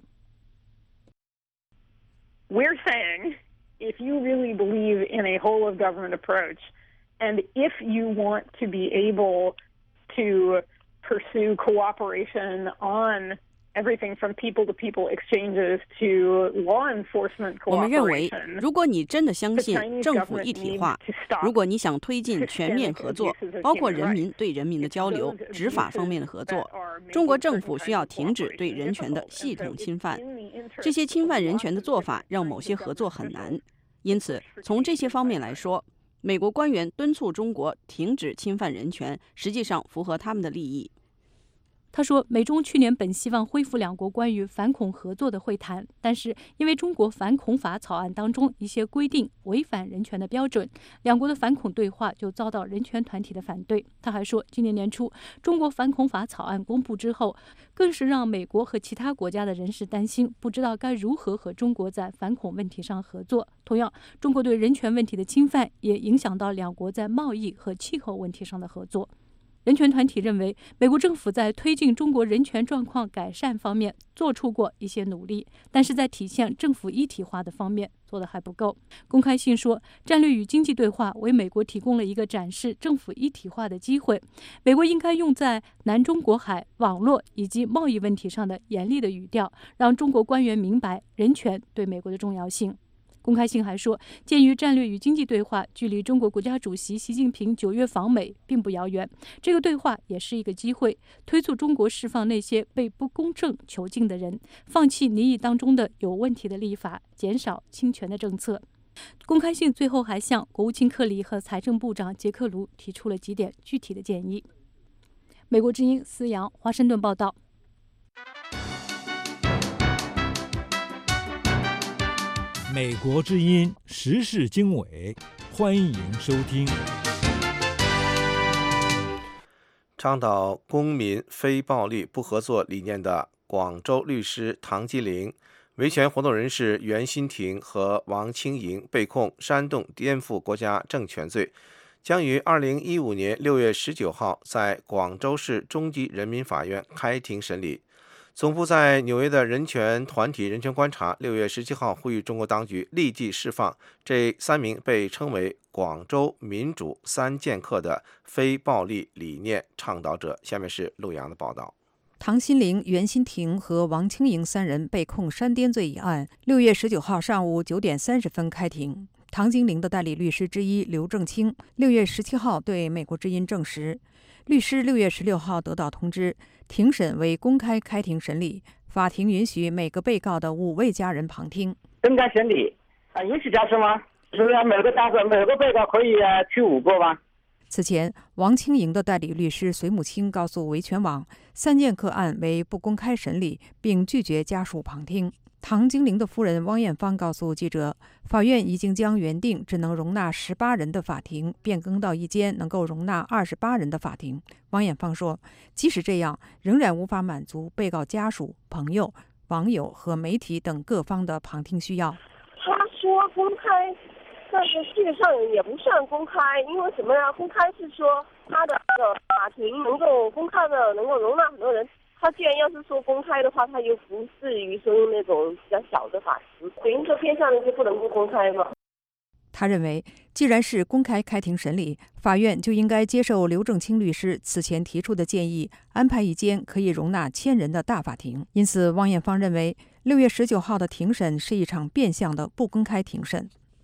Speaker 4: We're saying, if you really believe in a whole of government approach, and if you want to be able to pursue cooperation on everything from people-to-people exchanges to law enforcement cooperation.
Speaker 5: 我们认为，如果你真的相信政府一体化，如果你想推进全面合作，包括人民对人民的交流、执法方面的合作，中国政府需要停止对人权的系统侵犯。这些侵犯人权的做法让某些合作很难。因此，从这些方面来说，美国官员敦促中国停止侵犯人权，实际上符合他们的利益。
Speaker 25: 他说，美中去年本希望恢复两国关于反恐合作的会谈，但是因为中国反恐法草案当中一些规定违反人权的标准，两国的反恐对话就遭到人权团体的反对。他还说，今年年初中国反恐法草案公布之后，更是让美国和其他国家的人士担心，不知道该如何和中国在反恐问题上合作。同样，中国对人权问题的侵犯也影响到两国在贸易和气候问题上的合作。人权团体认为，美国政府在推进中国人权状况改善方面做出过一些努力，但是在体现政府一体化的方面做得还不够。公开信说，战略与经济对话为美国提供了一个展示政府一体化的机会，美国应该用在南中国海、网络以及贸易问题上的严厉的语调，让中国官员明白人权对美国的重要性。公开信还说，鉴于战略与经济对话距离中国国家主席习近平九月访美并不遥远，这个对话也是一个机会，推促中国释放那些被不公正囚禁的人，放弃拟议当中的有问题的立法，减少侵权的政策。公开信最后还向国务卿克里和财政部长杰克卢提出了几点具体的建议。美国之音思阳，华盛顿报道。
Speaker 1: 美国之音时事经纬，欢迎收听。
Speaker 3: 倡导公民非暴力不合作理念的广州律师唐金玲、维权活动人士袁新婷和王清莹被控煽动颠覆国家政权罪，将于二零一五年六月十九号在广州市中级人民法院开庭审理。总部在纽约的人权团体人权观察六月十七号呼吁中国当局立即释放这三名被称为广州民主三剑客的非暴力理念倡导者。下面是陆洋的报道。
Speaker 18: 唐新玲、袁新婷和王清莹三人被控煽颠罪一案，六月十九号上午九点三十分开庭。唐金玲的代理律师之一刘正清六月十七号对美国之音证实，律师六月十六号得到通知，庭审为公开开庭审理，法庭允许每个被告的五位家人旁听。
Speaker 19: 公开审理啊，允许家属吗？是不是每个家属每个被告可以去五个吗？
Speaker 18: 此前，王清莹的代理律师隋母清告诉维权网，三剑客案为不公开审理，并拒绝家属旁听。唐金玲的夫人汪艳芳告诉记者，法院已经将原定只能容纳十八人的法庭变更到一间能够容纳二十八人的法庭。汪艳芳说，即使这样，仍然无法满足被告家属、朋友、网友和媒体等各方的旁听需要。
Speaker 20: 他说公开，但是事实上也不算公开，因为什么呢？公开是说他的法庭能够公开的能够容纳很多人。他既然要是说公开的话，他就不至于说用那种比较小的法庭，等于说偏向的就不能不公开嘛。
Speaker 18: 他认为，既然是公开开庭审理，法院就应该接受刘正清律师此前提出的建议，安排一间可以容纳千人的大法庭。因此，汪艳芳认为，六月十九号的庭审是一场变相的不公开庭审。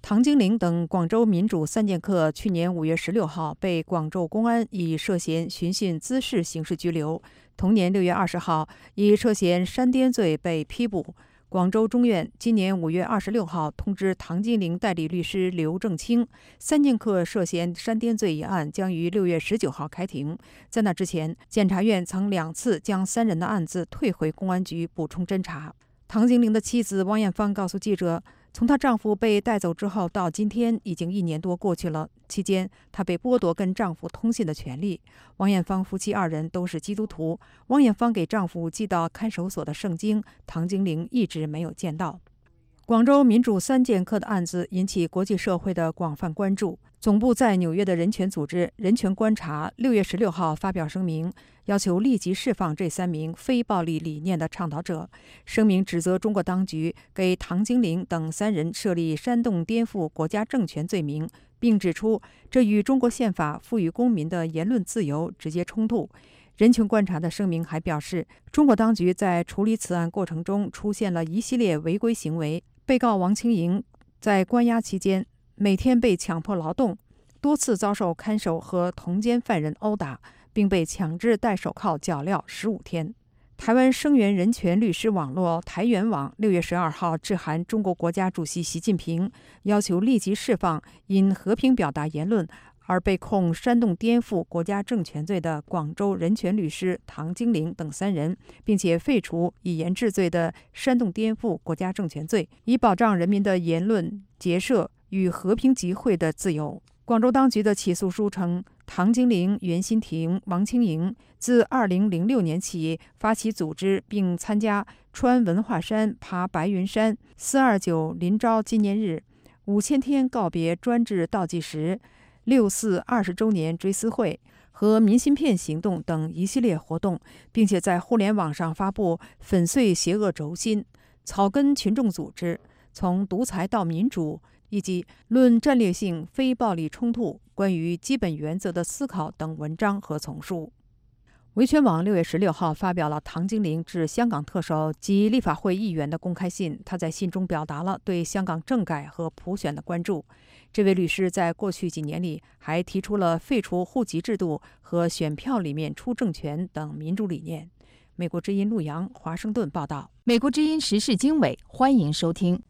Speaker 18: 唐金玲等广州民主三剑客去年五月十六号被广州公安以涉嫌寻衅滋事刑事拘留，同年六月二十号以涉嫌煽颠罪被批捕。广州中院今年五月二十六号通知唐金玲代理律师刘正清，三剑客涉嫌煽颠罪一案将于六月十九号开庭。在那之前，检察院曾两次将三人的案子退回公安局补充侦查。唐金玲的妻子汪艳芳告诉记者，从她丈夫被带走之后到今天已经一年多过去了，期间她被剥夺跟丈夫通信的权利。汪艳芳夫妻二人都是基督徒，汪艳芳给丈夫寄到看守所的圣经，唐金玲一直没有见到。广州民主三剑客的案子引起国际社会的广泛关注。总部在纽约的人权组织人权观察六月十六号发表声明，要求立即释放这三名非暴力理念的倡导者。声明指责中国当局给唐金玲等三人设立煽动颠覆国家政权罪名，并指出这与中国宪法赋予公民的言论自由直接冲突。人权观察的声明还表示，中国当局在处理此案过程中出现了一系列违规行为。被告王清莹在关押期间每天被强迫劳动，多次遭受看守和同监犯人殴打，并被强制戴手铐脚镣十五天。台湾声援人权律师网络台援网六月十二号致函中国国家主席习近平，要求立即释放因和平表达言论而被控煽动颠覆国家政权罪的广州人权律师唐金玲等三人，并且废除以言治罪的煽动颠覆国家政权罪，以保障人民的言论、结社与和平集会的自由。广州当局的起诉书称，唐金玲、袁新婷、王清莹自二零零六年起发起组织并参加穿文化衫、爬白云山、四二九林昭纪念日、五千天告别专制倒计时、六四二十周年追思会和明信片行动等一系列活动，并且在互联网上发布粉碎邪恶轴心、草根群众组织、从独裁到民主以及论战略性非暴力冲突、关于基本原则的思考等文章和丛书。维权网六月十六号发表了唐金玲致香港特首及立法会议员的公开信，他在信中表达了对香港政改和普选的关注。这位律师在过去几年里还提出了废除户籍制度和选票里面出政权等民主理念。美国之音陆洋华盛顿报道。
Speaker 11: 美国之音时事经纬，欢迎收听。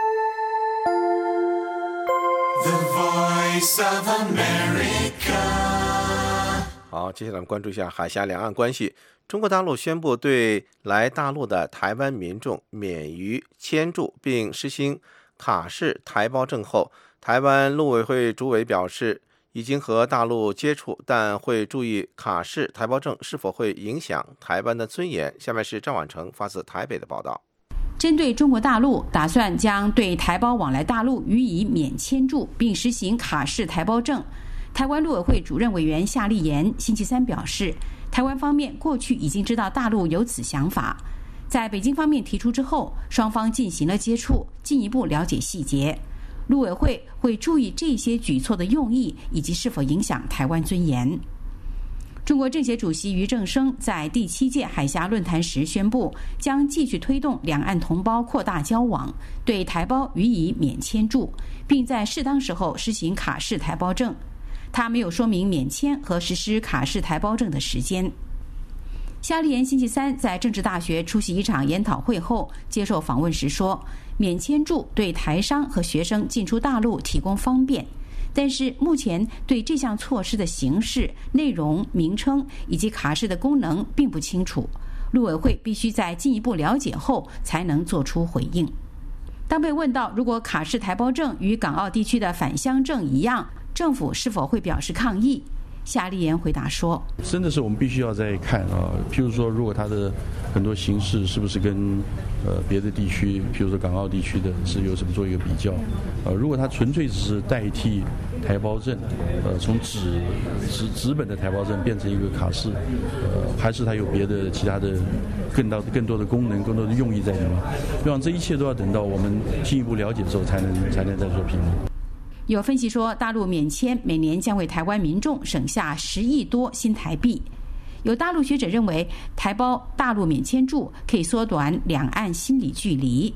Speaker 3: The Voice of America。 好，接下来我们关注一下海峡两岸关系。中国大陆宣布对来大陆的台湾民众免于签注，并实行卡式台胞证后，台湾陆委会主委表示，已经和大陆接触，但会注意卡式台胞证是否会影响台湾的尊严。下面是张婉成发自台北的报道。
Speaker 2: 针对中国大陆打算将对台胞往来大陆予以免签注，并实行卡式台胞证，台湾陆委会主任委员夏立言星期三表示，台湾方面过去已经知道大陆有此想法，在北京方面提出之后，双方进行了接触，进一步了解细节。陆委会会注意这些举措的用意以及是否影响台湾尊严。中国政协主席俞正声在第七届海峡论坛时宣布，将继续推动两岸同胞扩大交往，对台胞予以免签注，并在适当时候实行卡式台胞证。他没有说明免签和实施卡式台胞证的时间。夏立言星期三在政治大学出席一场研讨会后接受访问时说，免签注对台商和学生进出大陆提供方便，但是目前对这项措施的形式、内容、名称以及卡式的功能并不清楚，陆委会必须在进一步了解后才能做出回应。当被问到如果卡式台胞证与港澳地区的返乡证一样，政府是否会表示抗议？夏立言回答说：“
Speaker 21: 真的是我们必须要再看啊，譬如说，如果它的很多形式是不是跟呃别的地区，譬如说港澳地区的是有什么做一个比较？呃，如果它纯粹只是代替台胞证，呃，从纸纸纸本的台胞证变成一个卡式，呃，还是它有别的其他的更大更多的功能、更多的用意在里面？我想这一切都要等到我们进一步了解之后，才能才能再做评论。”
Speaker 2: 有分析说，大陆免签每年将为台湾民众省下十亿多新台币。有大陆学者认为，台胞大陆免签注可以缩短两岸心理距离。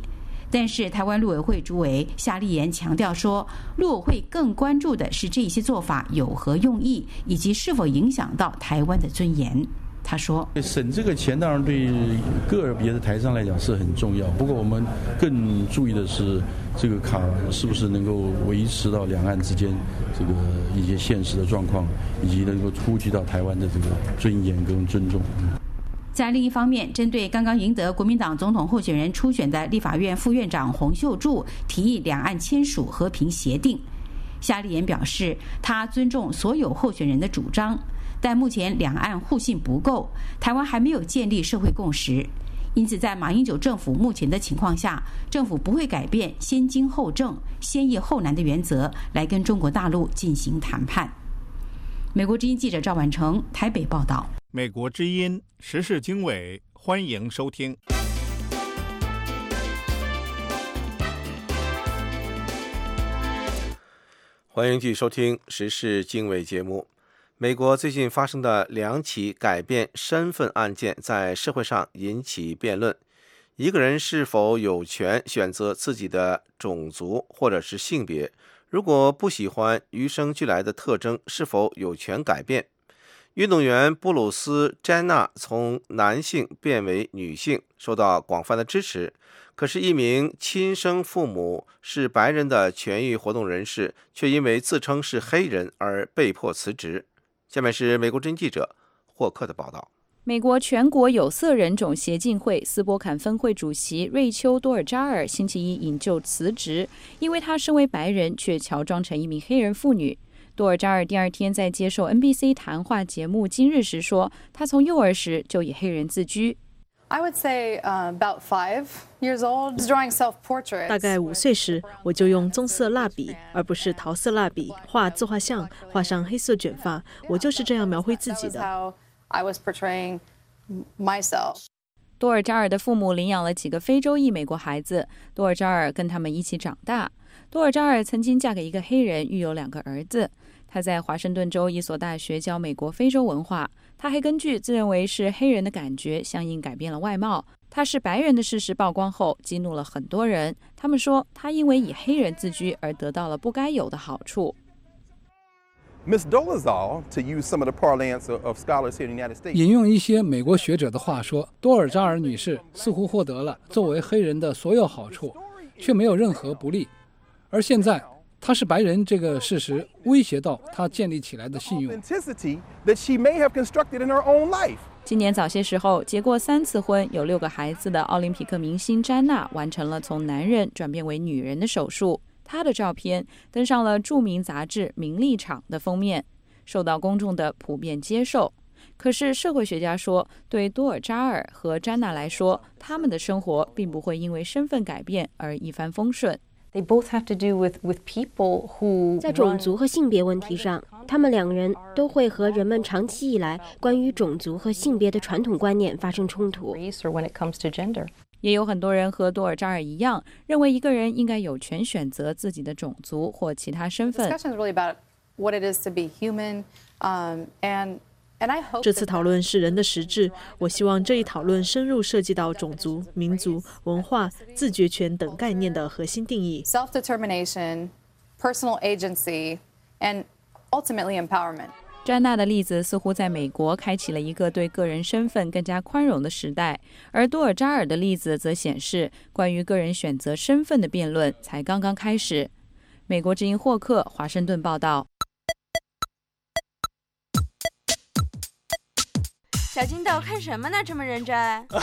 Speaker 2: 但是台湾陆委会主委夏立言强调说，陆委会更关注的是这些做法有何用意，以及是否影响到台湾的尊严。他说，
Speaker 21: 省这个钱当然对个别的台商来讲是很重要，不过我们更注意的是这个卡是不是能够维持到两岸之间这个一些现实的状况，以及能够顾及到台湾的这个尊严跟尊重。
Speaker 2: 在另一方面，针对刚刚赢得国民党总统候选人初选的立法院副院长洪秀柱提议两岸签署和平协定，夏立言表示，他尊重所有候选人的主张，但目前两岸互信不够，台湾还没有建立社会共识，因此在马英九政府目前的情况下，政府不会改变先经后正、先易后难的原则来跟中国大陆进行谈判。美国之音记者赵婉成台北报道。
Speaker 1: 美国之音时事经纬，欢迎收听。
Speaker 3: 欢迎继续收听时事经纬节目。美国最近发生的两起改变身份案件在社会上引起辩论，一个人是否有权选择自己的种族或者是性别，如果不喜欢与生俱来的特征，是否有权改变。运动员布鲁斯·詹娜从男性变为女性，受到广泛的支持。可是，一名亲生父母是白人的权益活动人士，却因为自称是黑人而被迫辞职。下面是美国之音记者霍克的报道。
Speaker 8: 美国全国有色人种协进会斯波坎分会主席瑞秋·多尔扎尔星期一引咎辞职，因为他身为白人却乔装成一名黑人妇女。多尔扎尔第二天在接受 N B C 谈话节目《今日》时说，他从幼儿时就以黑人自居。
Speaker 9: I would say uh, about five years old, drawing self-portraits.
Speaker 22: 大概五岁时，我就用棕色蜡笔，而不是桃色蜡笔，画自画像，画上黑色卷发。我就是这样描绘自己的。
Speaker 9: How I was portraying myself.
Speaker 8: 多尔扎尔的父母领养了几个非洲裔美国孩子，多尔扎尔跟他们一起长大。多尔扎尔曾经嫁给一个黑人，育有两个儿子。他在华盛顿州一所大学教美国非洲文化。他还根据自认为是黑人的感觉，相应改变了外貌。他是白人的事实曝光后，激怒了很多人。他们说，他因为以黑人自居而得到了不该有的好处。
Speaker 6: 引用一些美国学者的话说，多尔扎尔女士似乎获得了作为黑人的所有好处，却没有任何不利。而现在，她是白人这个事实威胁到她建立起来的信用。
Speaker 8: 今年早些时候，结过三次婚、有六个孩子的奥林匹克明星詹娜完成了从男人转变为女人的手术。她的照片登上了著名杂志《名利场》的封面，受到公众的普遍接受。可是社会学家说，对多尔扎尔和詹娜来说，他们的生活并不会因为身份改变而一帆风顺。
Speaker 23: 在种族和性别问题上，他们两人都会和人们长期以来关于种族和性别的传统观念发生冲突。
Speaker 8: 也有很多人和多尔扎尔一样，认为一个人应该有权选择自己的种族或其他身份。
Speaker 22: 这次讨论是人的实质，我希望这一讨论深入涉及到种族、民族、文化、自决权等概念的核心定义。
Speaker 9: Self-determination, personal agency, and ultimately empowerment.
Speaker 8: 詹娜的例子似乎在美国开启了一个对个人身份更加宽容的时代，而多尔扎尔的例子则显示，关于个人选择身份的辩论才刚刚开始。美国之音霍克华盛顿报道。
Speaker 24: 小金豆看什么呢？这么认真？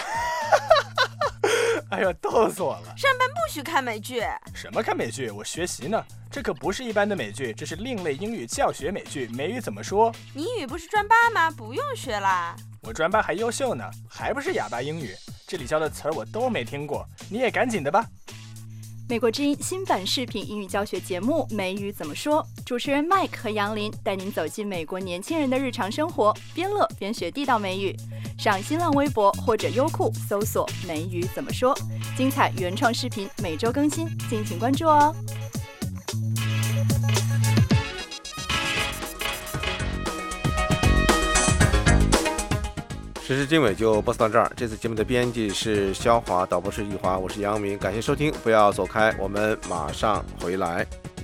Speaker 26: 哎呀，逗死我了！
Speaker 24: 上班不许看美剧。
Speaker 26: 什么看美剧？我学习呢。这可不是一般的美剧，这是另类英语教学美剧。美语怎么说？
Speaker 24: 你英语不是专八吗？不用学啦。
Speaker 26: 我专八还优秀呢，还不是哑巴英语。这里教的词儿我都没听过，你也赶紧的吧。
Speaker 27: 美国之音新版视频英语教学节目《美语怎么说》，主持人 Mike 和杨林带您走进美国年轻人的日常生活，边乐边学地道美语。上新浪微博或者优酷搜索“美语怎么说”，精彩原创视频每周更新，敬请关注哦。
Speaker 3: 时事经纬就播送到这儿。这次节目的编辑是肖华，导播是易华，我是杨明，感谢收听，不要走开，我们马上回来。